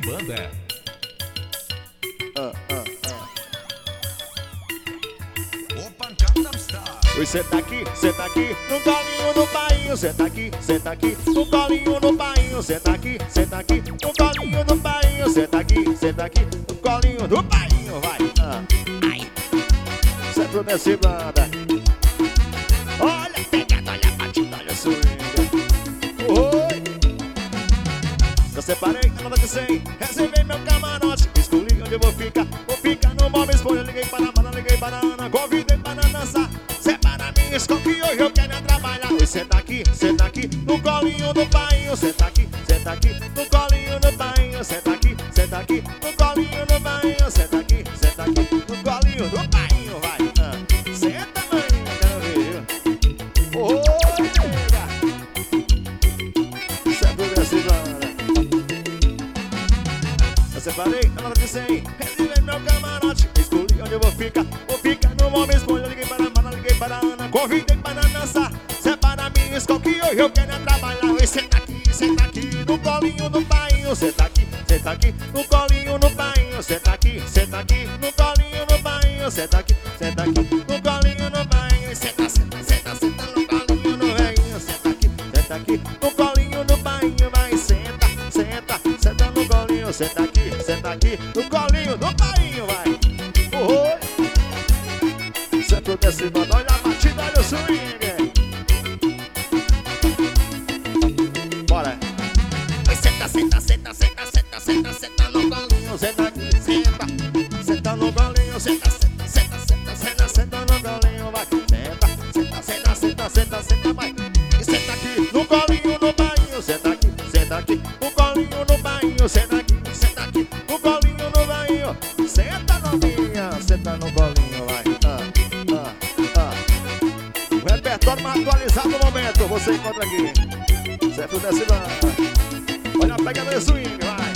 banda. Oi, senta aqui no colinho do painho. Senta aqui no colinho do painho. Senta aqui no colinho do painho. Senta aqui no colinho do painho. Vai, sempre nesse banda. Olha a pegada, olha a batida, olha a swing. Oi, eu separei a nota de 100. Reservei meu camarote, escolhi onde eu vou ficar. Vou ficar no Bob Esponja. Liguei para a Ana, liguei para a Ana, convidei para dançar. Separa minha escola que hoje eu quero trabalhar. Oi, senta aqui no colinho do painho. Senta aqui no colinho do painho. Senta aqui no colinho do painho. Senta aqui no colinho do painho. Vai, senta, mãe, quero ver. Oi, nega, sempre desse banda. Eu separei a nota de 100. Reservei meu camarote, escolhi onde eu vou ficar. Vou ficar no Bob Esponja. Liguei para a Ana, liguei para a Ana, convidei para dançar. Separa minha escola que hoje eu quero trabalhar. Oi, senta aqui no colinho do painho. Senta aqui no colinho do painho. Senta aqui no colinho do painho. Senta aqui no colinho do painho. Senta no colinho do painho. Senta aqui no colinho do painho. Vai, senta no colinho. Senta aqui no colinho do painho. Vai, oi, sempre desse bando. Olha a batida, olha o swing. Bora. Vai, senta no colinho. Senta aqui, senta no colinho. Senta no colinho. Vai, senta, vai. E senta aqui no colinho do painho. Senta aqui no colinho do painho. Senta aqui no colinho do painho. Senta novinha, senta no colinho. Vai, o repertório mais atualizado no momento você encontra aqui. Certo desse banda. Olha a pegada do swing, vai.